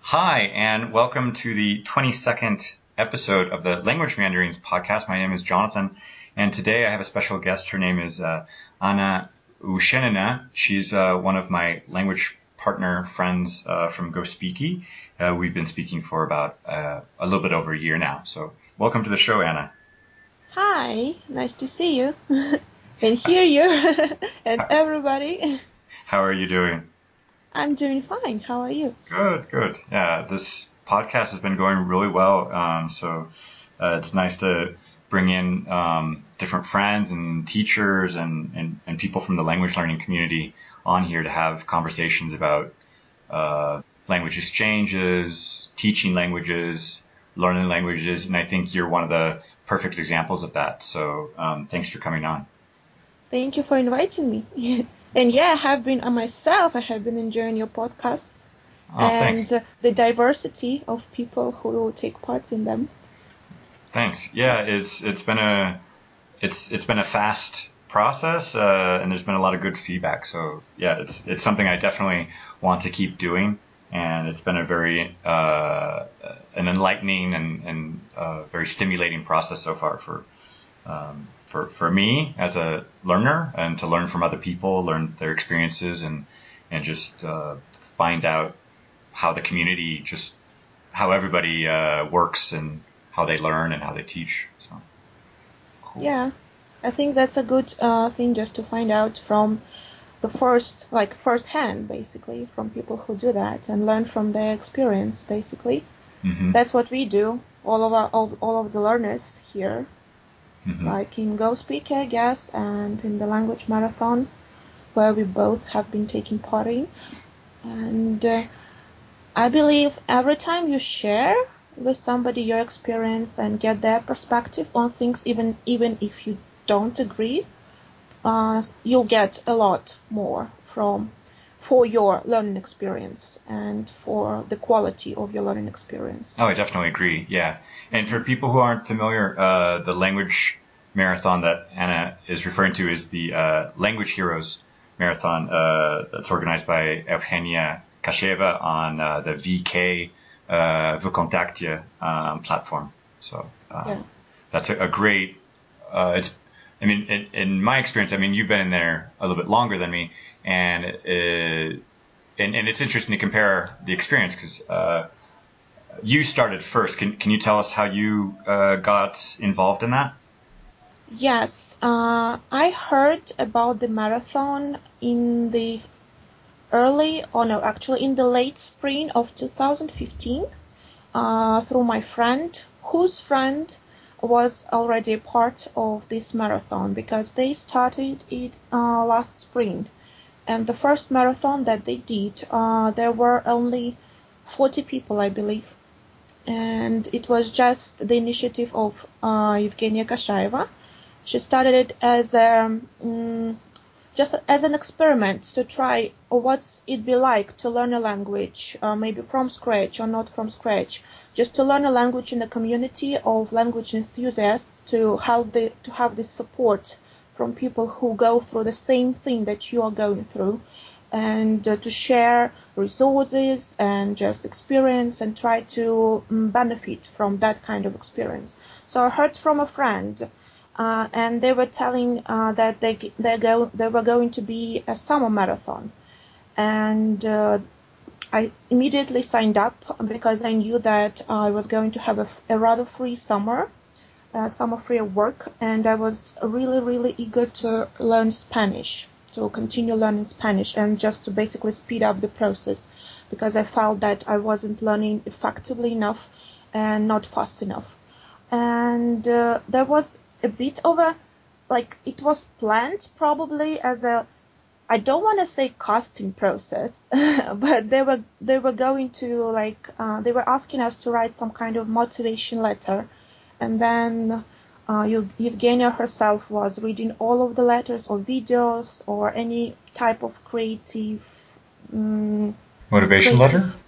Hi, and welcome to the 22nd episode of the Language Meanderings podcast. My name is Jonathan, and today I have a special guest. Her name is Anna Ushenina. She's one of my language partner friends from GoSpeaky. We've been speaking for about a little bit over a year now. So welcome to the show, Anna. Hi, nice to see you and hear you and everybody. How are you doing? I'm doing fine. How are you? Good. Yeah, this podcast has been going really well. So it's nice to bring in different friends and teachers and people from the language learning community on here to have conversations about language exchanges, teaching languages, learning languages, and I think you're one of the perfect examples of that. So thanks for coming on. Thank you for inviting me. And yeah, I have been enjoying your podcasts Thanks. and the diversity of people who take part in them. Thanks. Yeah, it's been a fast process, and there's been a lot of good feedback. So yeah, it's something I definitely want to keep doing, and it's been a very an enlightening and very stimulating process so far for me as a learner, and to learn from other people, learn their experiences, and just find out how the community, just how everybody works and how they learn and how they teach. So cool. Yeah, I think that's a good thing just to find out from the first hand, basically, from people who do that and learn from their experience, basically. Mm-hmm. That's what we do, all of the learners here. Mm-hmm. Like in GoSpeak, I guess, and in the language marathon, where we both have been taking part in. And I believe every time you share with somebody your experience and get their perspective on things, even if you don't agree, you'll get a lot more for your learning experience and for the quality of your learning experience. Oh, I definitely agree. Yeah. And for people who aren't familiar, the language marathon that Anna is referring to is the Language Heroes Marathon that's organized by Evgenia Kasheva on the VK VKontakte platform. So Yeah. that's a great. In my experience, you've been in there a little bit longer than me, and it's interesting to compare the experience because you started first. Can you tell us how you got involved in that? Yes, I heard about the marathon in the actually in the late spring of 2015, through my friend, whose friend was already a part of this marathon because they started it last spring. And the first marathon that they did, there were only 40 people, I believe. And it was just the initiative of Evgenia Kashaeva. She started it as just as an experiment to try what's it be like to learn a language, maybe from scratch or not from scratch, just to learn a language in a community of language enthusiasts, to have this support from people who go through the same thing that you are going through, and to share resources and just experience and try to benefit from that kind of experience. So I heard from a friend, and they were telling that they were going to be a summer marathon, and I immediately signed up because I knew that I was going to have a rather free summer free of work, and I was really eager to learn Spanish, to continue learning Spanish, and just to basically speed up the process, because I felt that I wasn't learning effectively enough and not fast enough. And there was a bit of it was planned probably as I don't want to say casting process, but they were going to they were asking us to write some kind of motivation letter, and then Evgenia herself was reading all of the letters or videos or any type of Motivation letter? creative,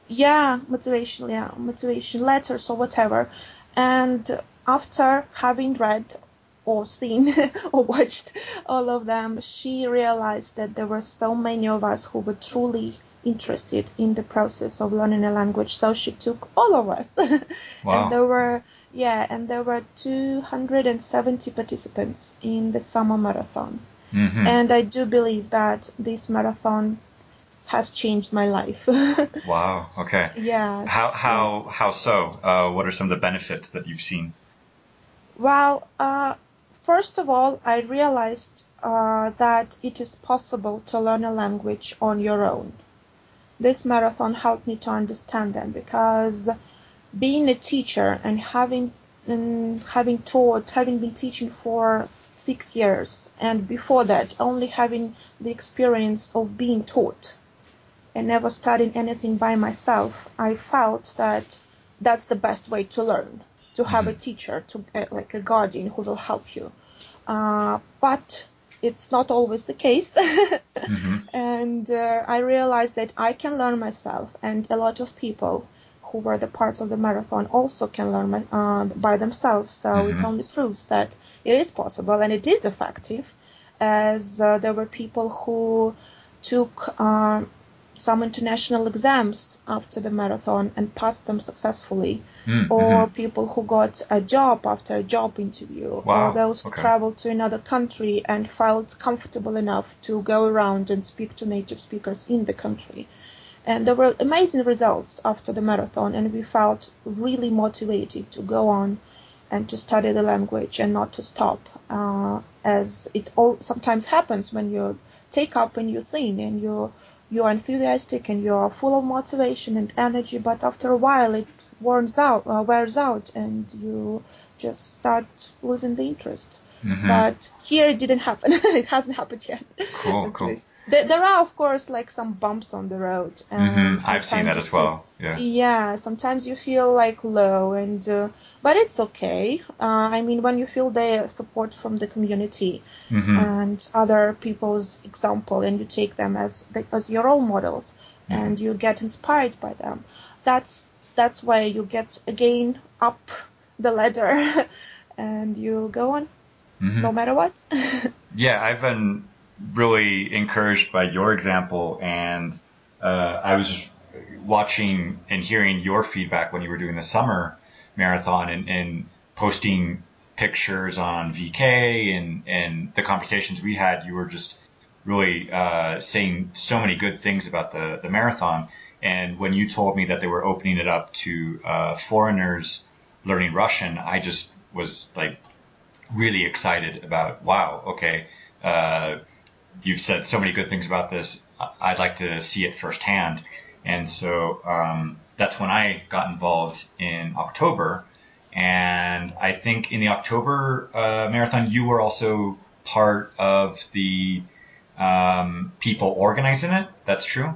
motivation letters or whatever. And after having read or seen or watched all of them, she realized that there were so many of us who were truly interested in the process of learning a language, so she took all of us. And Wow. there were 270 participants in the summer marathon. Mm-hmm. And I do believe that this marathon has changed my life. Wow. Okay. Yes, yes. How so? What are some of the benefits that you've seen? Well, first of all, I realized that it is possible to learn a language on your own. This marathon helped me to understand that, because being a teacher and having been teaching for 6 years, and before that only having the experience of being taught and never studying anything by myself, I felt that that's the best way to learn, to have a Mm-hmm. teacher, like a guardian who will help you. But it's not always the case. Mm-hmm. And I realized that I can learn myself, and a lot of people who were the part of the marathon also can learn by themselves. So it Mm-hmm. only proves that it is possible and it is effective, as there were people who took some international exams after the marathon and passed them successfully, or Mm-hmm. people who got a job after a job interview, or Wow. those who Okay. traveled to another country and felt comfortable enough to go around and speak to native speakers in the country. And there were amazing results after the marathon, and we felt really motivated to go on and to study the language and not to stop, as it all sometimes happens when you take up a new thing and you're enthusiastic and you're full of motivation and energy, but after a while it wears out, and you just start losing the interest. Mm-hmm. But here it didn't happen. It hasn't happened yet, Cool. at Cool. least. There are, of course, like some bumps on the road, and Mm-hmm. I've seen sometimes that you as feel, well. Yeah. yeah, sometimes you feel like low, and but it's okay. I mean, when you feel the support from the community Mm-hmm. and other people's example, and you take them as your role models, Mm-hmm. and you get inspired by them, that's why you get again up the ladder, and you go on Mm-hmm. no matter what. Yeah, I've been really encouraged by your example, and I was watching and hearing your feedback when you were doing the summer marathon and posting pictures on VK and the conversations we had. You were just really saying so many good things about the marathon. And when you told me that they were opening it up to foreigners learning Russian, I just was like really excited about, wow, okay, uh, you've said so many good things about this. I'd like to see it firsthand. And so that's when I got involved in October. And I think in the October marathon, you were also part of the people organizing it. That's true.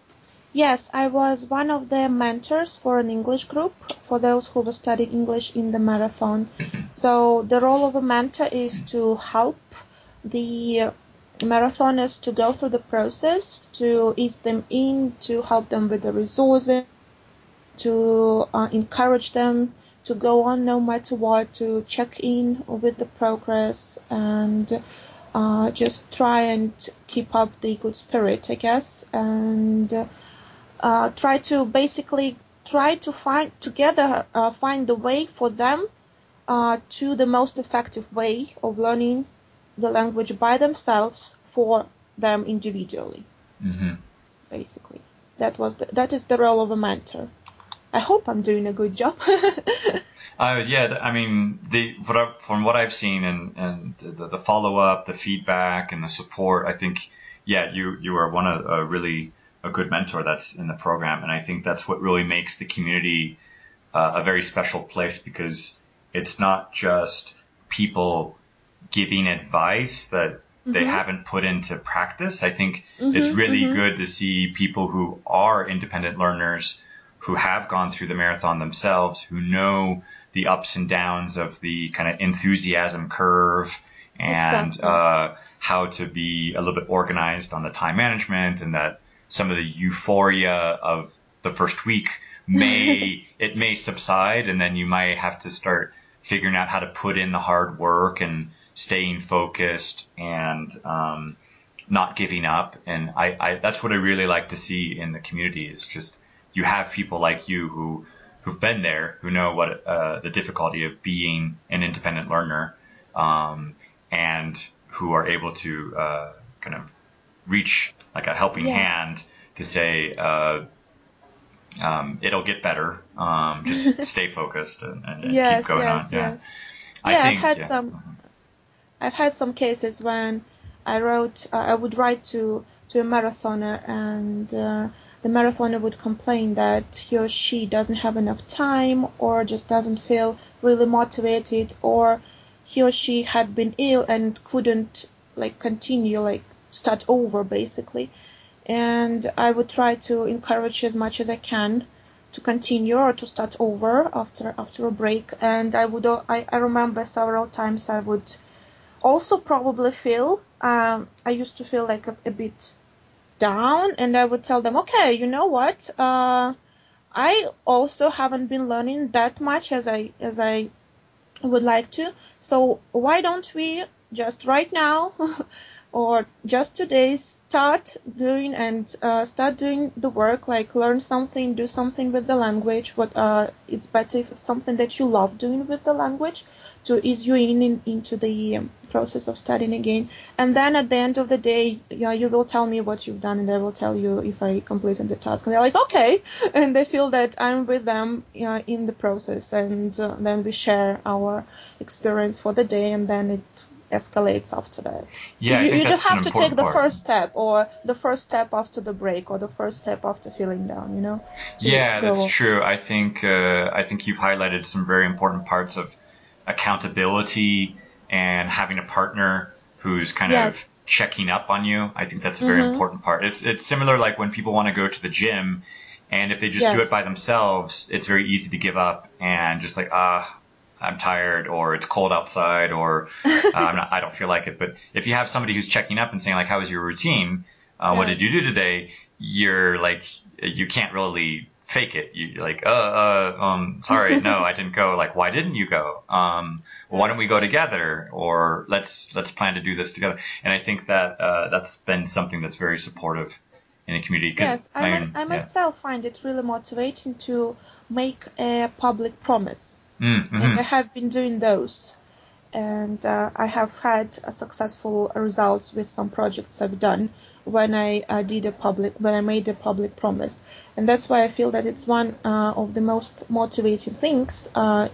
Yes, I was one of the mentors for an English group for those who were studying English in the marathon. So the role of a mentor is to help the marathoners to go through the process, to ease them in, to help them with the resources, to encourage them to go on no matter what, to check in with the progress, and just try and keep up the good spirit, I guess, and try to basically try to find the way for them to the most effective way of learning the language by themselves for them individually. Mm-hmm. Basically, that is the role of a mentor. I hope I'm doing a good job. Yeah, I mean, from what I've seen and the follow up, the feedback, and the support, I think, yeah, you are one of a really a good mentor that's in the program, and I think that's what really makes the community a very special place, because it's not just people giving advice that they Mhm. haven't put into practice. I think it's Mhm. really Mhm. good to see people who are independent learners, who have gone through the marathon themselves, who know the ups and downs of the kind of enthusiasm curve, and Exactly. how to be a little bit organized on the time management, and that some of the euphoria of the first week may subside, and then you might have to start figuring out how to put in the hard work and staying focused, and not giving up. And that's what I really like to see in the community is just you have people like you who've been there, who know what the difficulty of being an independent learner, and who are able to kind of reach like a helping Yes. hand to say it'll get better. Just stay focused and keep Yes, going on. yes, Yeah, yes. I Yeah, think. Yeah. I've had some cases when I would write to a marathoner, and the marathoner would complain that he or she doesn't have enough time, or just doesn't feel really motivated, or he or she had been ill and couldn't like continue, like start over basically. And I would try to encourage as much as I can to continue or to start over after a break. And I remember several times I would also probably feel I used to feel like a bit down, and I would tell them, okay, you know what, I also haven't been learning that much as I would like to, so why don't we just right now or just today start doing the work, like learn something, do something with the language. What it's better if it's something that you love doing with the language to ease you into the process of studying again. And then at the end of the day, you will tell me what you've done, and I will tell you if I completed the task. And they're like, okay, and they feel that I'm with them in the process, and then we share our experience for the day, and then it escalates after that. Yeah, I think You just that's an have to take important the part. first step, or the first step after the break, or the first step after feeling down, to Yeah, that's go. true. I think you've highlighted some very important parts of accountability and having a partner who's kind of Yes. checking up on you. I think that's a very Mhm. important part. It's similar like when people want to go to the gym, and if they just do it by Yes. themselves, it's very easy to give up and just like I'm tired, or it's cold outside, or I don't feel like it. But if you have somebody who's checking up and saying like, how was your routine? What did you Yes. do today? You're like, you can't really fake it. You're like, sorry, no, I didn't go. Like, why didn't you go? Well, why don't we Yes. go together? Or let's plan to do this together. And I think that that's been something that's very supportive in the community. Because Yes. I yeah, myself find it really motivating to make a public promise, and I mm-hmm. have been doing those. And I have had successful results with some projects I've done when when I made a public promise. And that's why I feel that it's one of the most motivating things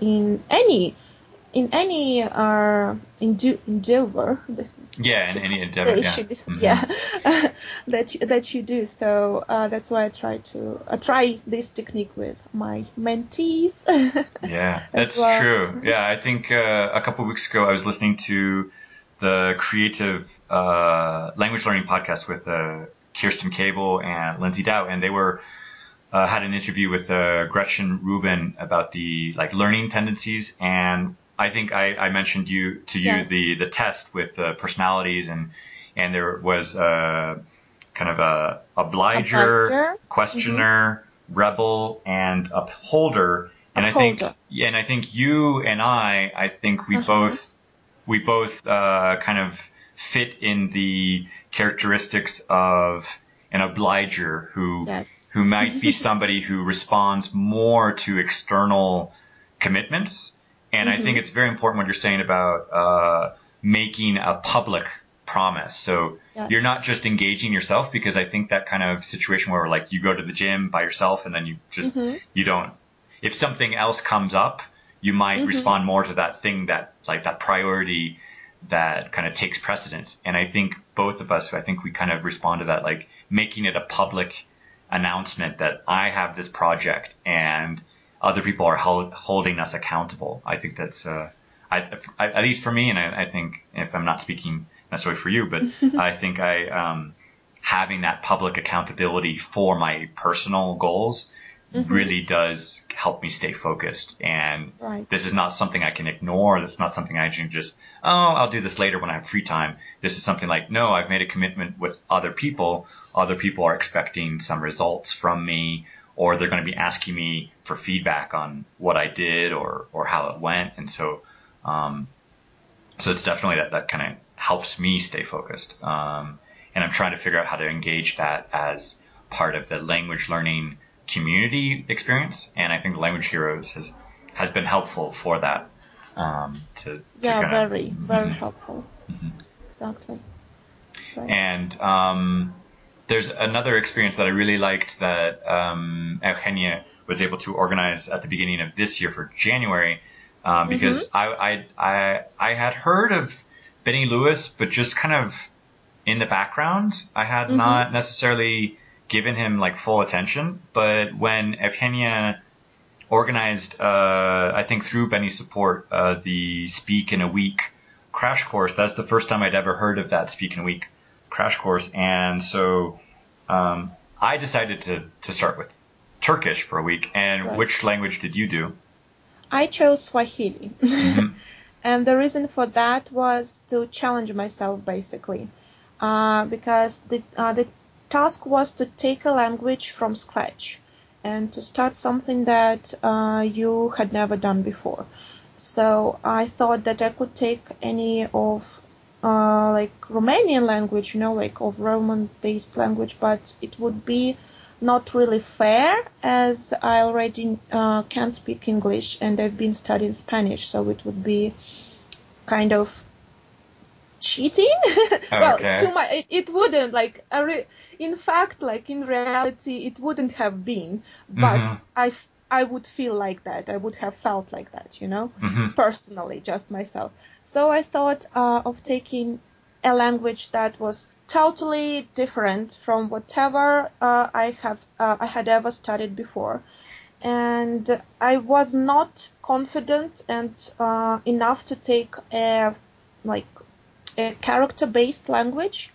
in any endeavor Yeah, in the any endeavor, yeah. pronunciation, Mm-hmm. yeah, that you do. So that's why I try this technique with my mentees Yeah, as that's well. true. Yeah, I think a couple of weeks ago I was listening to the creative language learning podcast with Kirsten Cable and Lindsay Dow, and they were had an interview with Gretchen Rubin about the like learning tendencies. And I think I mentioned to you Yes. the test with personalities, and there was kind of a obliger, Obliger. Mm-hmm. questioner, rebel, and upholder. Upholder. And I think you and I think Uh-huh. we both kind of fit in the characteristics of an obliger Yes. who might be somebody who responds more to external commitments. And I think Mm-hmm. it's very important what you're saying about making a public promise. So you're Yes. not just engaging yourself, because I think that kind of situation where like you go to the gym by yourself and then Mm-hmm. you don't, if something else comes up, you might Mm-hmm. respond more to that thing that like that priority that kind of takes precedence. And I think both of us, I think we kind of respond to that, like making it a public announcement that I have this project and other people are holding us accountable. I think that's, at least for me, and I think if I'm not speaking necessarily for you, but I think having that public accountability for my personal goals Mm-hmm. really does help me stay focused. And Right. this is not something I can ignore. That's not something I can just, I'll do this later when I have free time. This is something like, no, I've made a commitment with other people. Other people are expecting some results from me, or they're going to be asking me for feedback on what I did or how it went. And so it's definitely that kind of helps me stay focused. and I'm trying to figure out how to engage that as part of the language learning community experience. And I think Language Heroes has been helpful for that. To kind very, of, very helpful. Exactly. Right. And there's another experience that I really liked that Eugenia was able to organize at the beginning of this year for January, because I had heard of Benny Lewis, but just kind of in the background. I had not necessarily given him like full attention. But when Eugenia organized, I think through Benny's support, the Speak in a Week crash course, that's the first time I'd ever heard of that Speak in a Week crash course. And so I decided to start with Turkish for a week. And Right. Which language did you do? I chose Swahili. And the reason for that was to challenge myself, basically, because the task was to take a language from scratch and to start something that you had never done before. So I thought that I could take any of like Romanian language, like of Roman-based language, but it would be not really fair, as I already can speak English and I've been studying Spanish, so it would be kind of cheating. Well, Okay. it wouldn't, like, in fact, like in reality, it wouldn't have been, but I would feel like that. I would have felt like that, personally, just myself. So I thought of taking a language that was totally different from whatever I had ever studied before. And I was not confident and enough to take a character-based language,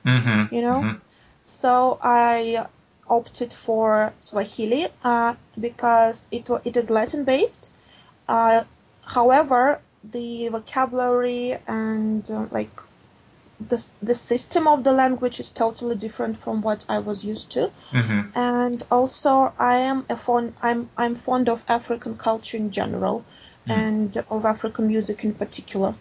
So I opted for Swahili because it is Latin-based. However, the vocabulary and the system of the language is totally different from what I was used to. And also I'm fond of African culture in general and of African music in particular.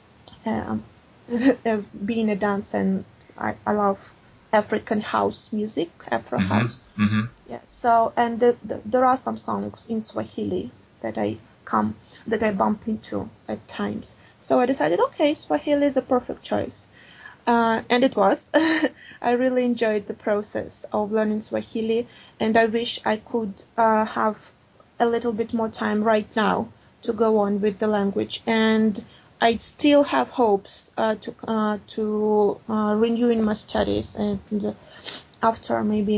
As being a dancer, and I love African house music, Afro house. Yeah. So, and there are some songs in Swahili that I bump into at times. So I decided, okay, Swahili is a perfect choice. And it was. I really enjoyed the process of learning Swahili, and I wish I could have a little bit more time right now to go on with the language. And I still have hopes to renewing my studies, and after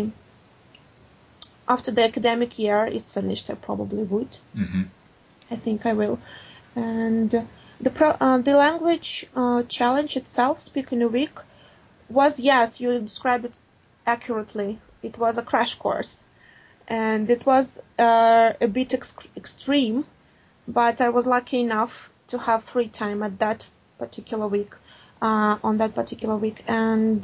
the academic year is finished, I probably would. I think I will. And the language challenge itself, Speak in a Week, was, yes, you described it accurately. It was a crash course, and it was a bit extreme, but I was lucky enough to have free time at that particular week, and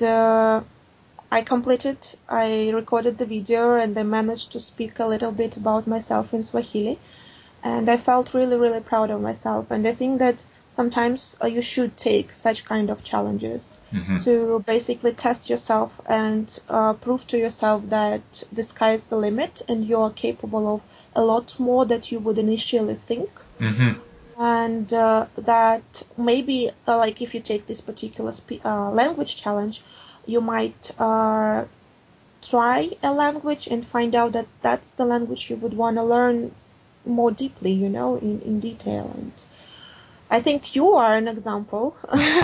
I recorded the video, and I managed to speak a little bit about myself in Swahili, and I felt really, really proud of myself. And I think that sometimes you should take such kind of challenges to basically test yourself and prove to yourself that the sky is the limit and you are capable of a lot more that you would initially think. And that maybe, like if you take this particular language challenge, you might try a language and find out that that's the language you would want to learn more deeply, in detail. And I think you are an example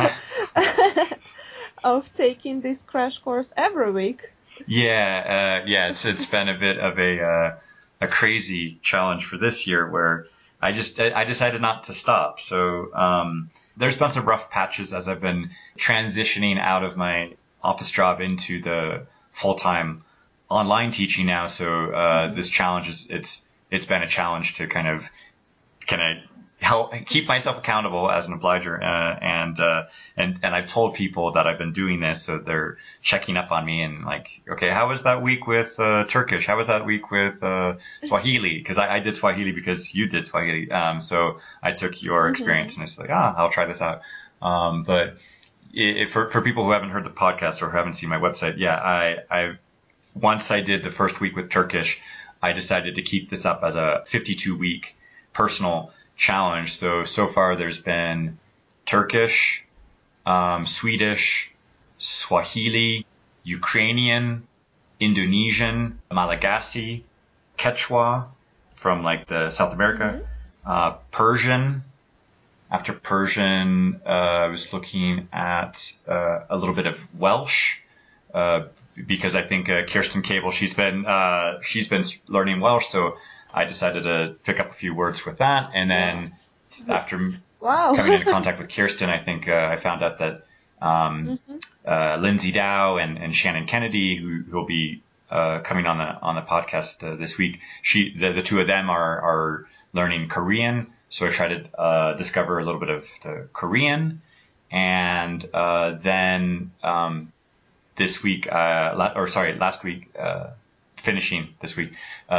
of taking this crash course every week. Yeah, it's been a bit of a crazy challenge for this year, where I decided not to stop. So there's been some rough patches as I've been transitioning out of my office job into the full-time online teaching now. So this challenge it's been a challenge to kind of help keep myself accountable as an obliger, and I've told people that I've been doing this, so they're checking up on me and like, okay, how was that week with Turkish? How was that week with Swahili? Because I did Swahili because you did Swahili, so I took your experience and it's like, I'll try this out. But for people who haven't heard the podcast or who haven't seen my website, yeah, I once I did the first week with Turkish, I decided to keep this up as a 52-week personal challenge. So far there's been Turkish, Swedish, Swahili, Ukrainian, Indonesian, Malagasy, Quechua from like the South America, Persian. After Persian, I was looking at a little bit of Welsh, because I think Kirsten Cable, she's been learning Welsh, so I decided to pick up a few words with that. And then after coming into contact with Kirsten, I think I found out that Lindsay Dow and Shannon Kennedy, who will be coming on the podcast this week, the two of them are learning Korean. So I tried to discover a little bit of the Korean, and then this week, last week, finishing this week,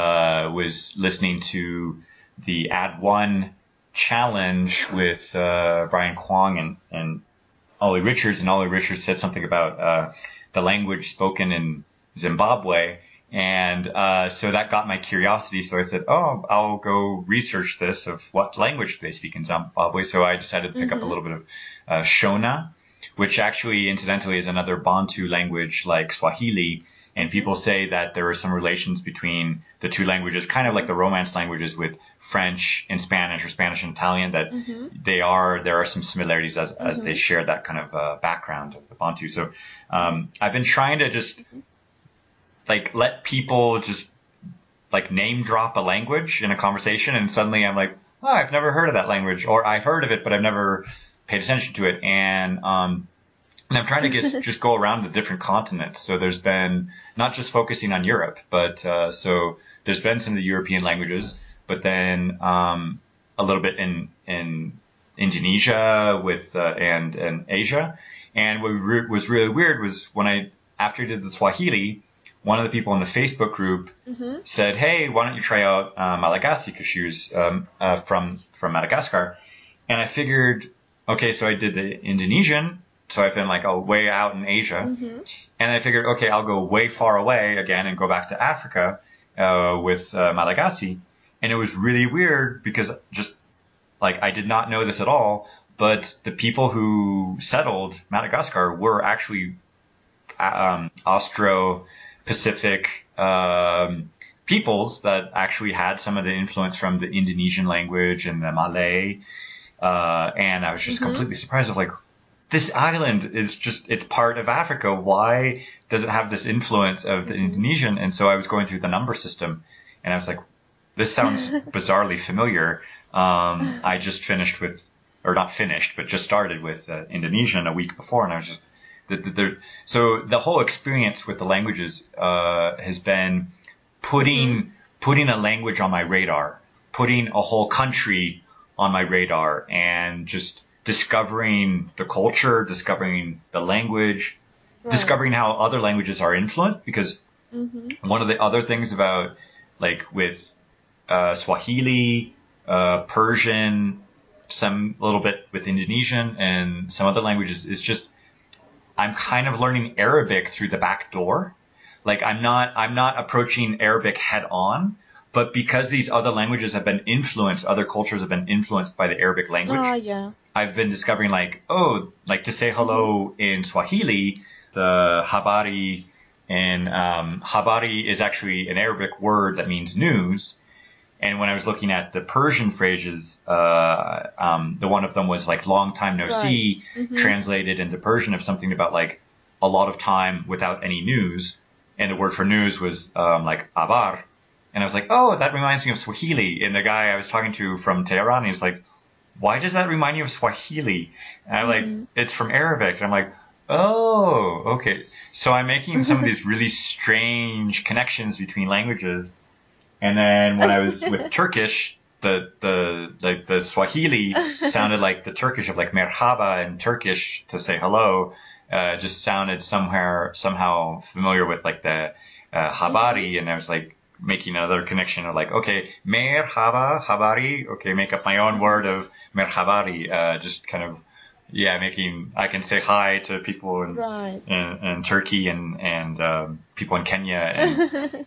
was listening to the Ad One challenge with Brian Kwong and Ollie Richards, and Ollie Richards said something about the language spoken in Zimbabwe. And so that got my curiosity. So I said, oh, I'll go research this of what language they speak in Zimbabwe. So I decided to pick up a little bit of Shona, which actually, incidentally, is another Bantu language like Swahili. And people say that there are some relations between the two languages, kind of like the Romance languages with French and Spanish, or Spanish and Italian, that there are some similarities as they share that kind of background of the Bantu. So I've been trying to just like let people just like name drop a language in a conversation, and suddenly I'm like, oh, I've never heard of that language, or I've heard of it, but I've never paid attention to it. And I'm trying to just go around the different continents. So there's been not just focusing on Europe, but so there's been some of the European languages, but then a little bit in Indonesia with and Asia. And what was really weird was after I did the Swahili, one of the people in the Facebook group said, hey, why don't you try out Malagasy, because she was from Madagascar. And I figured, okay, so I did the Indonesian, so I've been like way out in Asia. And I figured, okay, I'll go way far away again and go back to Africa with Malagasy. And it was really weird because just like I did not know this at all, but the people who settled Madagascar were actually Austro-Pacific peoples that actually had some of the influence from the Indonesian language and the Malay. And I was just completely surprised of like, this island is just, it's part of Africa. Why does it have this influence of the Indonesian? And so I was going through the number system and I was like, this sounds bizarrely familiar. I just finished with, or not finished, but just started with Indonesian a week before. And I was just, so the whole experience with the languages has been putting a language on my radar, putting a whole country on my radar, and just discovering the culture, discovering the language, discovering how other languages are influenced. Because one of the other things about like with Swahili, Persian, some little bit with Indonesian and some other languages is just I'm kind of learning Arabic through the back door. Like I'm not approaching Arabic head on, but because these other languages have been influenced, other cultures have been influenced by the Arabic language. I've been discovering like, oh, like to say hello in Swahili, the habari, and habari is actually an Arabic word that means news. And when I was looking at the Persian phrases, the one of them was like long time no see, translated into Persian of something about like a lot of time without any news. And the word for news was like abar. And I was like, oh, that reminds me of Swahili. And the guy I was talking to from Tehran, he was like, why does that remind you of Swahili? And I'm like, it's from Arabic. And I'm like, oh, okay. So I'm making some of these really strange connections between languages. And then when I was with Turkish, the Swahili sounded like the Turkish of like merhaba in Turkish to say hello. Just sounded somehow familiar with like the habari, and I was like making another connection of like, okay, merhaba, habari, okay, make up my own word of merhabari, just kind of yeah, I can say hi to people Right. in Turkey and people in Kenya and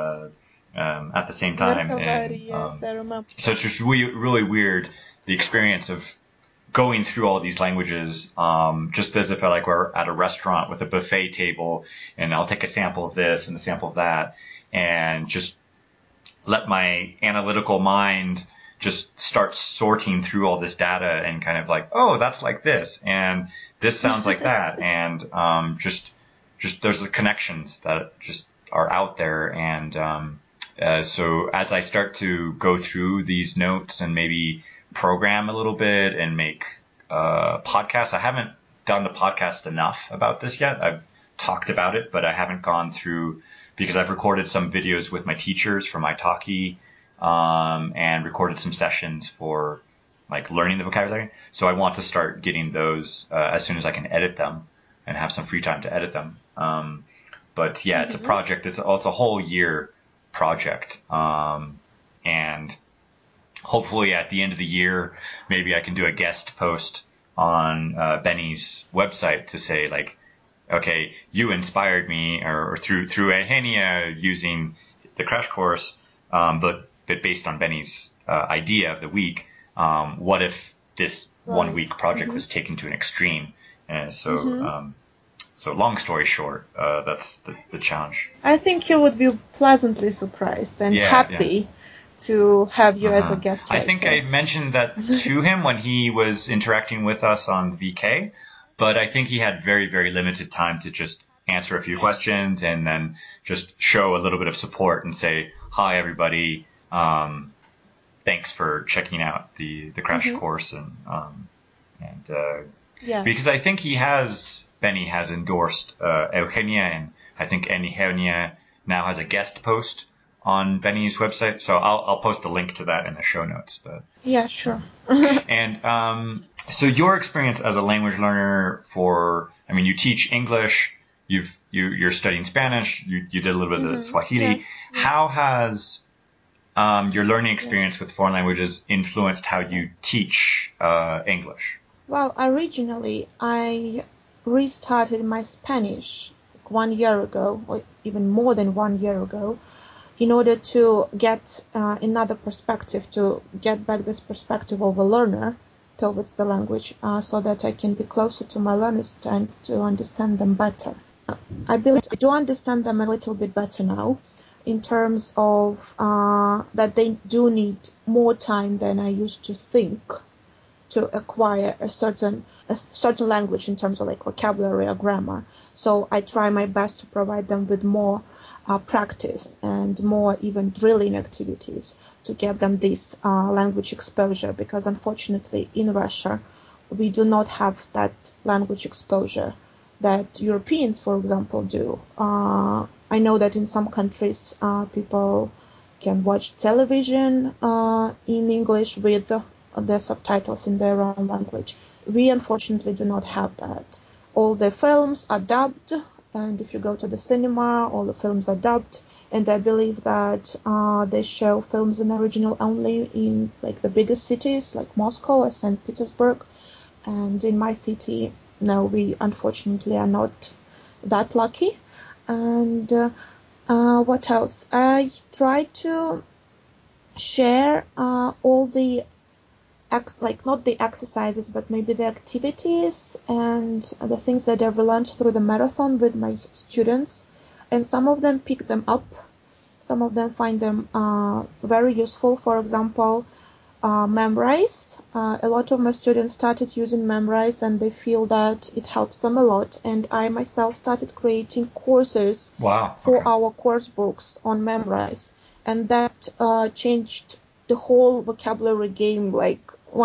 at the same time. Merhavari, And yes, I remember. so it's just really, really weird, the experience of going through all these languages, just as if like we're at a restaurant with a buffet table, and I'll take a sample of this and a sample of that, and just let my analytical mind just start sorting through all this data and kind of like, oh, that's like this, and this sounds like that, and just there's the connections that just are out there, and so as I start to go through these notes and maybe program a little bit and make podcasts, I haven't done the podcast enough about this yet. I've talked about it, but I haven't gone through because I've recorded some videos with my teachers for my talkie, and recorded some sessions for like learning the vocabulary. So I want to start getting those as soon as I can edit them and have some free time to edit them. But yeah, it's a project. It's a whole year project. And hopefully at the end of the year, maybe I can do a guest post on Benny's website to say like, okay, you inspired me, or through Ehenia using the crash course, but based on Benny's idea of the week. What if this Right. 1 week project was taken to an extreme? And so long story short, that's the challenge. I think he would be pleasantly surprised and Yeah, yeah. happy to have you as a guest I writer. think I mentioned that to him when he was interacting with us on the VK, but I think he had very, very limited time to just answer a few questions and then just show a little bit of support and say, hi, everybody. Thanks for checking out the crash course. And Yeah. because I think Benny has endorsed Eugenia, and I think Eugenia now has a guest post on Benny's website. So I'll post a link to that in the show notes. But Yeah, sure. and so your experience as a language learner I mean, you teach English, you're studying Spanish, you did a little bit of Swahili. Yes. How has your learning experience with foreign languages influenced how you teach English? Well, originally I restarted my Spanish 1 year ago, or even more than 1 year ago, in order to get another perspective, to get back this perspective of a learner towards the language, so that I can be closer to my learners and to understand them better. I believe I do understand them a little bit better now, in terms of that they do need more time than I used to think to acquire a certain language in terms of like vocabulary or grammar. So I try my best to provide them with more practice and more even drilling activities to give them this language exposure, because unfortunately in Russia we do not have that language exposure that Europeans, for example, do. I know that in some countries people can watch television in English with the subtitles in their own language. We unfortunately do not have that. All the films are dubbed, and if you go to the cinema, all the films are dubbed. And I believe that they show films in original only in like the biggest cities like Moscow or St. Petersburg. And in my city, no, we unfortunately are not that lucky. And what else? I try to share all the not the exercises, but maybe the activities and the things that I've learned through the marathon with my students. And some of them pick them up. Some of them find them very useful. For example, Memrise. A lot of my students started using Memrise and they feel that it helps them a lot. And I myself started creating courses for our course books on Memrise. And that changed the whole vocabulary game like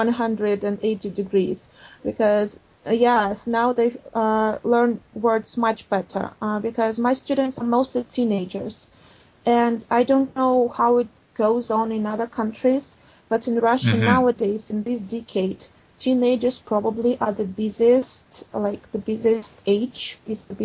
180 degrees, because yes, now they learn words much better, because my students are mostly teenagers, and I don't know how it goes on in other countries, but in Russia nowadays, in this decade, teenagers probably are the busiest age,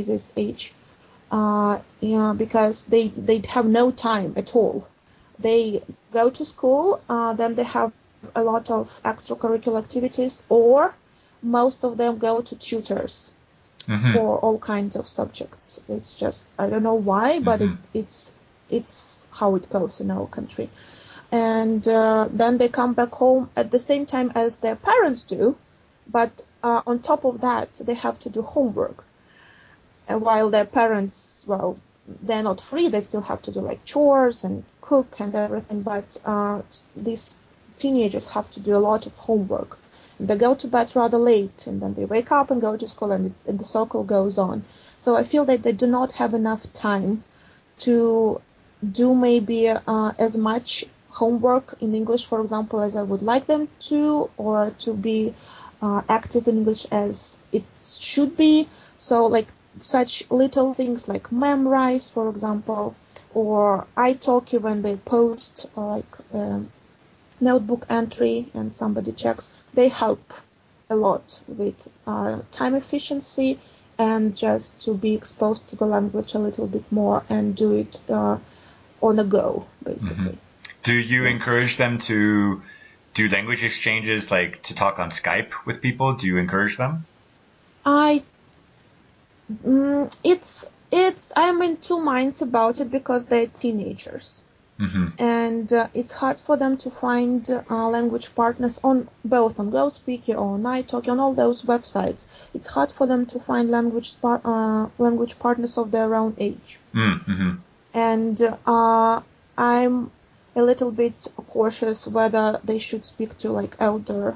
because they have no time at all. They go to school, then they have a lot of extracurricular activities, or most of them go to tutors for all kinds of subjects. It's just, I don't know why, but it's how it goes in our country. And then they come back home at the same time as their parents do, but on top of that, they have to do homework. And while their parents, well, they're not free, they still have to do like chores and cook and everything, but these teenagers have to do a lot of homework. They go to bed rather late, and then they wake up and go to school, and the cycle goes on. So I feel that they do not have enough time to do maybe as much homework in English, for example, as I would like them to, or to be active in English as it should be. So like such little things like memrise, for example, or italki when they post like notebook entry and somebody checks, they help a lot with time efficiency and just to be exposed to the language a little bit more and do it on the go, basically. Do you encourage them to do language exchanges, like to talk on Skype with people? Do you encourage them? I'm in two minds about it because they're teenagers. And it's hard for them to find language partners on GoSpeaky or on italki, on all those websites. It's hard for them to find language partners of their own age. And I'm a little bit cautious whether they should speak to like elder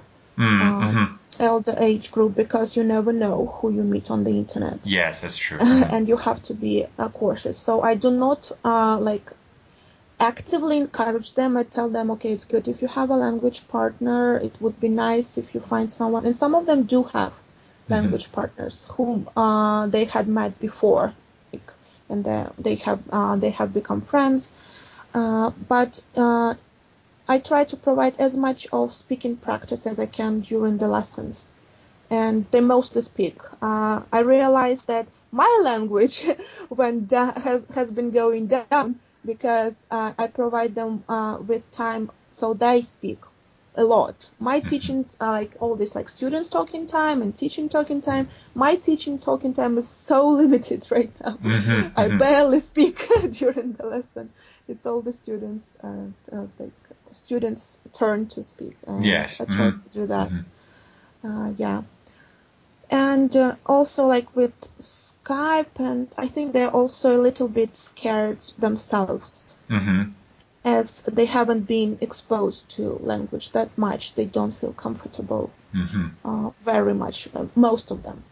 age group, because you never know who you meet on the internet. Yes, that's true. And you have to be cautious. So I do not actively encourage them. I tell them, okay, it's good if you have a language partner. It would be nice if you find someone. And some of them do have language partners whom they had met before, and they have become friends. But I try to provide as much of speaking practice as I can during the lessons, and they mostly speak. I realize that my language has been going down because I provide them with time so they speak a lot. My teachings are like all this like students talking time and teaching talking time. My teaching talking time is so limited right now. I barely speak during the lesson. It's all the students turn to speak, and yes. I try to do that. Yeah. And also like with Skype, and I think they're also a little bit scared themselves, as they haven't been exposed to language that much. They don't feel comfortable very much, most of them.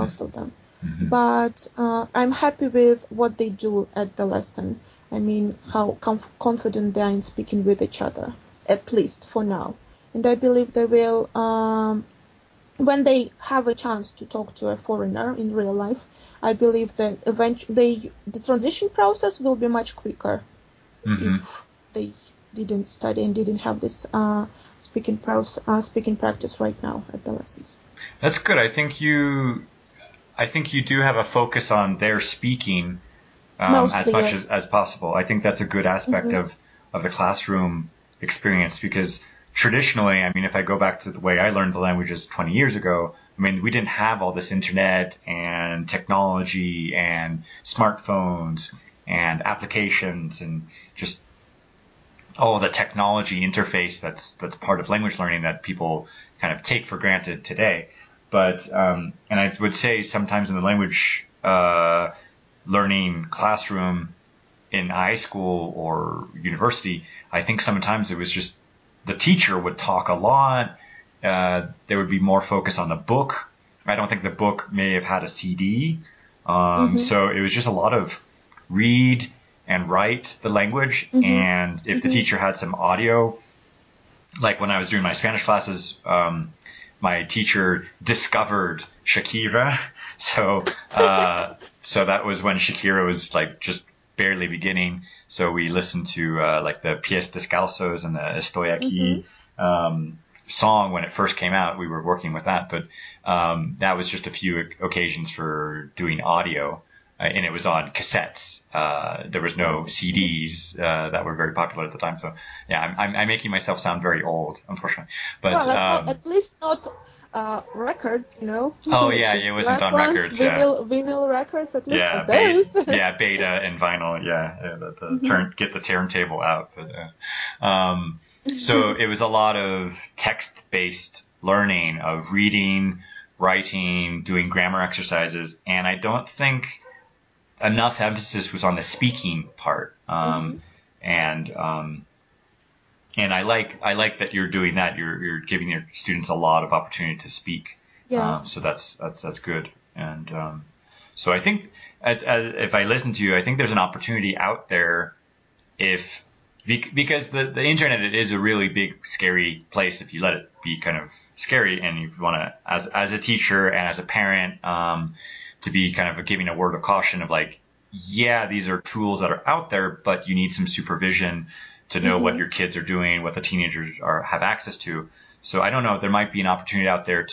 But I'm happy with what they do at the lesson. I mean, how confident they are in speaking with each other, at least for now. And I believe they will, when they have a chance to talk to a foreigner in real life, I believe that eventually the transition process will be much quicker if they didn't study and didn't have this speaking practice right now at the lessons. That's good. I think you do have a focus on their speaking Mostly, as much yes. as possible. I think that's a good aspect of the classroom experience, because traditionally, I mean, if I go back to the way I learned the languages 20 years ago, I mean, we didn't have all this internet and technology and smartphones and applications and just all the technology interface that's part of language learning that people kind of take for granted today. But and I would say sometimes in the language learning classroom in high school or university, I think sometimes it was just the teacher would talk a lot. There would be more focus on the book. I don't think the book may have had a CD. So it was just a lot of read and write the language. And if the teacher had some audio, like when I was doing my Spanish classes, my teacher discovered Shakira. So that was when Shakira was like just barely beginning. So we listened to like the Pies Descalzos and the Estoy Aquí song when it first came out. We were working with that, but that was just a few occasions for doing audio, and it was on cassettes. There was no CDs that were very popular at the time. So yeah, I'm making myself sound very old, unfortunately. But well, at least not record, Oh yeah, these it wasn't black on ones, records. Yeah, vinyl records, at least yeah, those. beta and vinyl. Yeah, Mhm. get the turntable out. But so it was a lot of text-based learning of reading, writing, doing grammar exercises, and I don't think enough emphasis was on the speaking part. Mhm. And and I like that you're doing that. You're giving your students a lot of opportunity to speak. So Yes. that's good. And so I think as if I listen to you, I think there's an opportunity out there if because the internet, it is a really big scary place if you let it be kind of scary, and you want to as a teacher and as a parent to be kind of giving a word of caution of like, yeah, these are tools that are out there, but you need some supervision to know what Mhm. your kids are doing, what the teenagers have access to. So I don't know, there might be an opportunity out there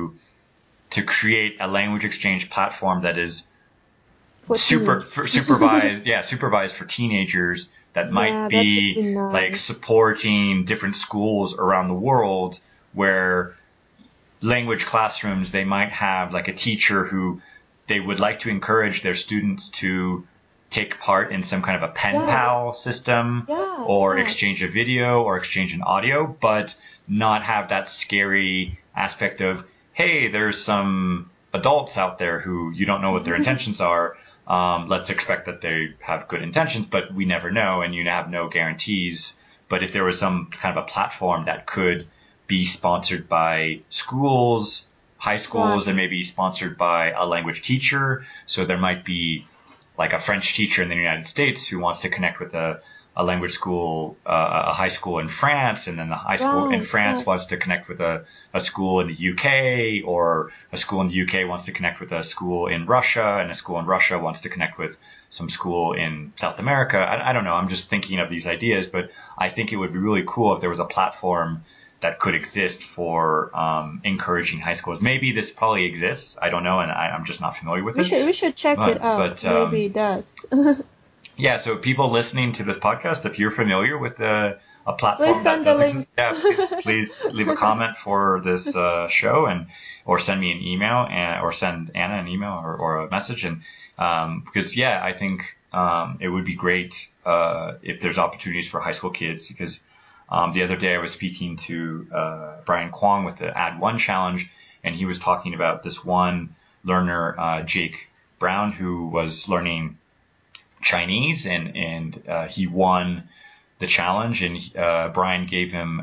to create a language exchange platform that is For teenagers. supervised for teenagers, that might Yeah, that would be be like nice. supporting different schools around the world where language classrooms, they might have like a teacher who they would like to encourage their students to take part in some kind of a pen Yes. pal system Yes. or exchange Yes. a video or exchange an audio, but not have that scary aspect of, hey, there's some adults out there who you don't know what their intentions are. Let's expect that they have good intentions, but we never know, and you have no guarantees. But if there was some kind of a platform that could be sponsored by schools, high schools, Right. that may be sponsored by a language teacher. So there might be like a French teacher in the United States who wants to connect with a language school, a high school in France, and then the high school in Right. France wants to Yes. connect with a school in the UK, or a school in the UK wants to connect with a school in Russia, and a school in Russia wants to connect with some school in South America. I don't know. I'm just thinking of these ideas, but I think it would be really cool if there was a platform that could exist for encouraging high schools. Maybe this probably exists. I don't know, and I'm just not familiar with it. We should check it out. But Maybe it does. yeah, so people listening to this podcast, if you're familiar with a Please platform that send the does link. exist, yeah, please leave a comment for this show, and or send me an email, or send Anna an email, or a message. And because yeah, I think it would be great if there's opportunities for high school kids, because the other day I was speaking to Brian Kwong with the Add One Challenge, and he was talking about this one learner, Jake Brown, who was learning Chinese, and he won the challenge, and Brian gave him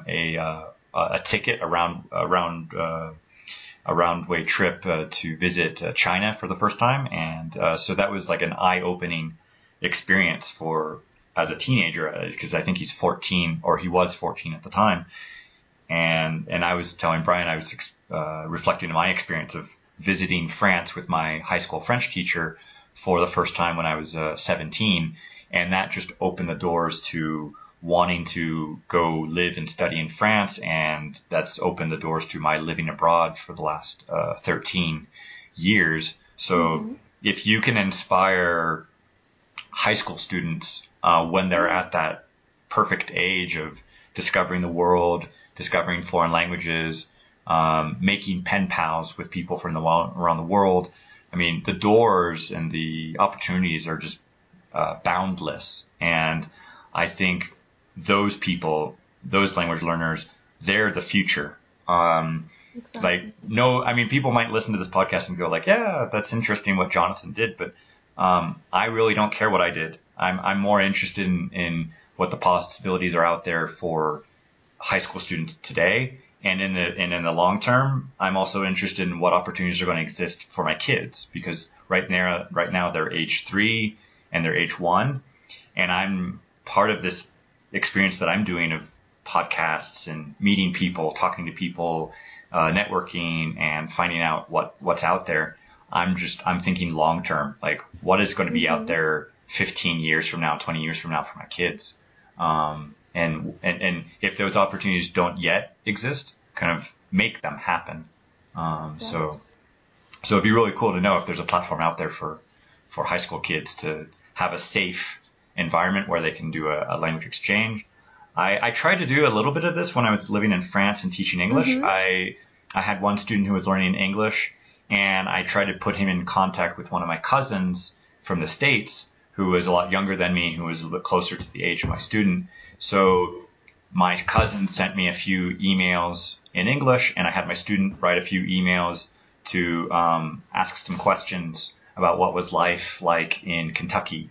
a ticket a round way trip to visit China for the first time, and so that was like an eye opening experience for as a teenager, because I think he's 14, or he was 14 at the time, and I was telling Brian, I was reflecting on my experience of visiting France with my high school French teacher for the first time when I was 17, and that just opened the doors to wanting to go live and study in France, and that's opened the doors to my living abroad for the last 13 years. So Mhm. if you can inspire high school students when they're Yeah. at that perfect age of discovering the world, discovering foreign languages, making pen pals with people from around the world. I mean, the doors and the opportunities are just boundless. And I think those people, those language learners, they're the future. Like, Exactly. no, I mean, people might listen to this podcast and go like, yeah, that's interesting what Jonathan did, but I really don't care what I did. I'm more interested in what the possibilities are out there for high school students today, and in the long term, I'm also interested in what opportunities are going to exist for my kids, because right now they're age 3 and they're age 1, and I'm part of this experience that I'm doing of podcasts and meeting people, talking to people, networking, and finding out what's out there. I'm thinking long term, like what is going to be out Mhm. there 15 years from now, 20 years from now for my kids. And if those opportunities don't yet exist, kind of make them happen. Um, Right. so so it'd be really cool to know if there's a platform out there for high school kids to have a safe environment where they can do a language exchange. I tried to do a little bit of this when I was living in France and teaching English. Mhm. I had one student who was learning English, and I tried to put him in contact with one of my cousins from the States who was a lot younger than me, who was a little bit closer to the age of my student. So my cousin sent me a few emails in English, and I had my student write a few emails to ask some questions about what was life like in Kentucky.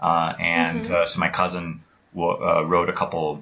So my cousin wrote a couple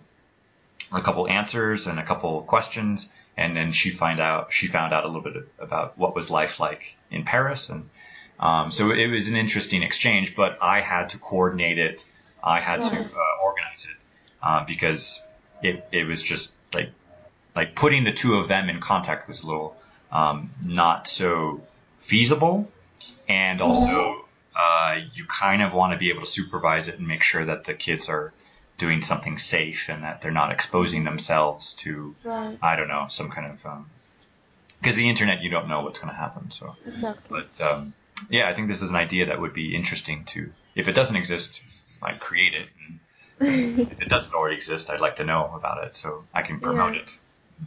answers and a couple questions, and then she found out a little bit about what was life like in Paris, and so it was an interesting exchange. But I had to coordinate it, I had to organize it because it was just like putting the two of them in contact was a little not so feasible, and also you kind of want to be able to supervise it and make sure that the kids are doing something safe and that they're not exposing themselves to, I don't know, some kind of, because the internet, you don't know what's going to happen. So, Exactly. But yeah, I think this is an idea that would be interesting to, if it doesn't exist, like create it. And if it doesn't already exist, I'd like to know about it so I can promote it.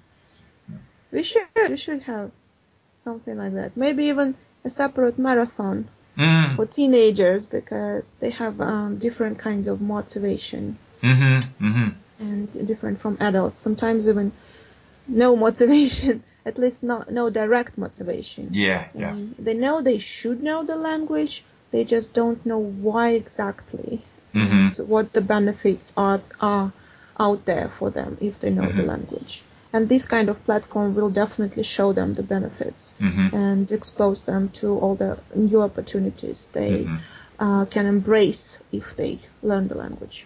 We should have something like that. Maybe even a separate marathon for teenagers, because they have different kinds of motivation and different from adults. Sometimes even no motivation, at least no direct motivation. Yeah. They know they should know the language, they just don't know why exactly and what the benefits are out there for them if they know the language. And this kind of platform will definitely show them the benefits and expose them to all the new opportunities they can embrace if they learn the language.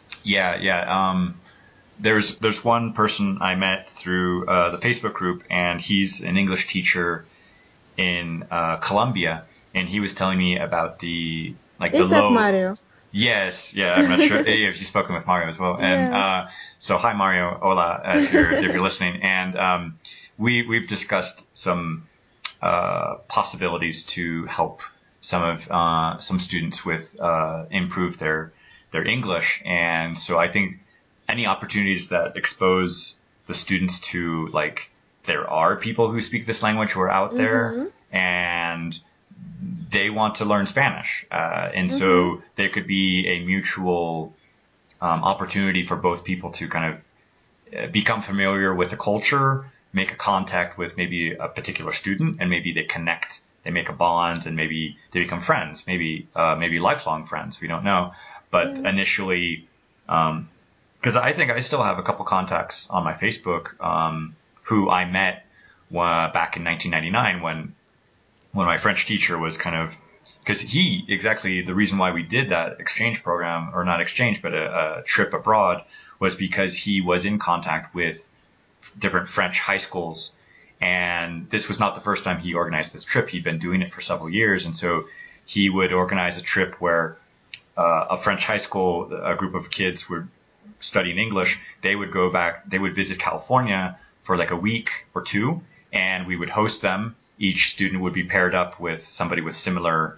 Yeah. There's one person I met through the Facebook group, and he's an English teacher in Colombia, and he was telling me about the Mario? Yes, yeah, I'm not sure if you've spoken with Mario as well. And so hi Mario, hola, if you're listening. And we've discussed some possibilities to help some students with improve their English. And so I think any opportunities that expose the students to, like, there are people who speak this language who are out there, and they want to learn Spanish. And so there could be a mutual opportunity for both people to kind of become familiar with the culture, make a contact with maybe a particular student, and maybe they connect, they make a bond, and maybe they become friends, maybe lifelong friends. We don't know. But initially, because I think I still have a couple contacts on my Facebook who I met back in 1999 when my French teacher was kind of, because exactly the reason why we did that exchange program, or not exchange, but a trip abroad, was because he was in contact with different French high schools. And this was not the first time he organized this trip. He'd been doing it for several years. And so he would organize a trip where a French high school, a group of kids were studying English. They would go back, they would visit California for like a week or two, and we would host them. Each student would be paired up with somebody with similar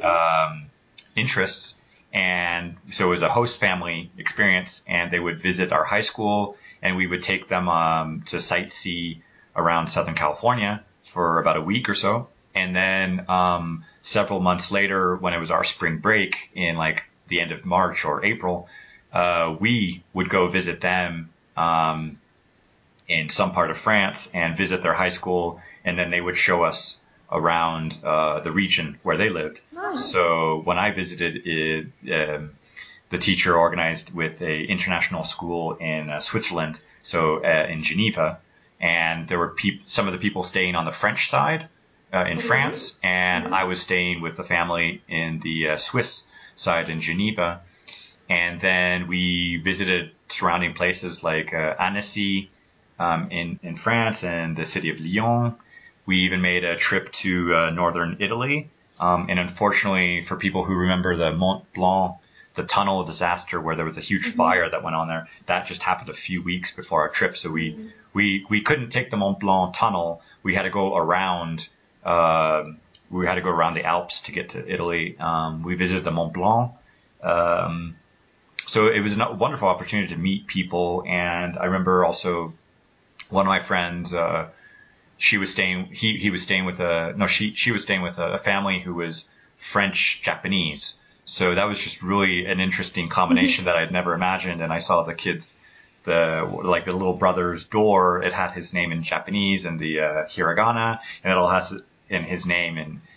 interests. And so it was a host family experience, and they would visit our high school, and we would take them to sightsee around Southern California for about a week or so. And then several months later, when it was our spring break in like the end of March or April, we would go visit them in some part of France and visit their high school, and then they would show us around the region where they lived. Nice. So when I visited, the teacher organized with a international school in Switzerland, so in Geneva, and there were some of the people staying on the French side in France, and I was staying with the family in the Swiss side in Geneva. And then we visited surrounding places like Annecy in France, and the city of Lyon. We even made a trip to northern Italy. And unfortunately, for people who remember the Mont Blanc, the tunnel disaster where there was a huge fire that went on there, that just happened a few weeks before our trip. So we couldn't take the Mont Blanc tunnel. We had to go around. We had to go around the Alps to get to Italy. We visited the Mont Blanc. So it was a wonderful opportunity to meet people. And I remember also one of my friends, she was staying. He was staying with a no. She was staying with a family who was French Japanese. So that was just really an interesting combination that I'd never imagined. And I saw the kids, the little brother's door. It had his name in Japanese and the hiragana, and it all has in his name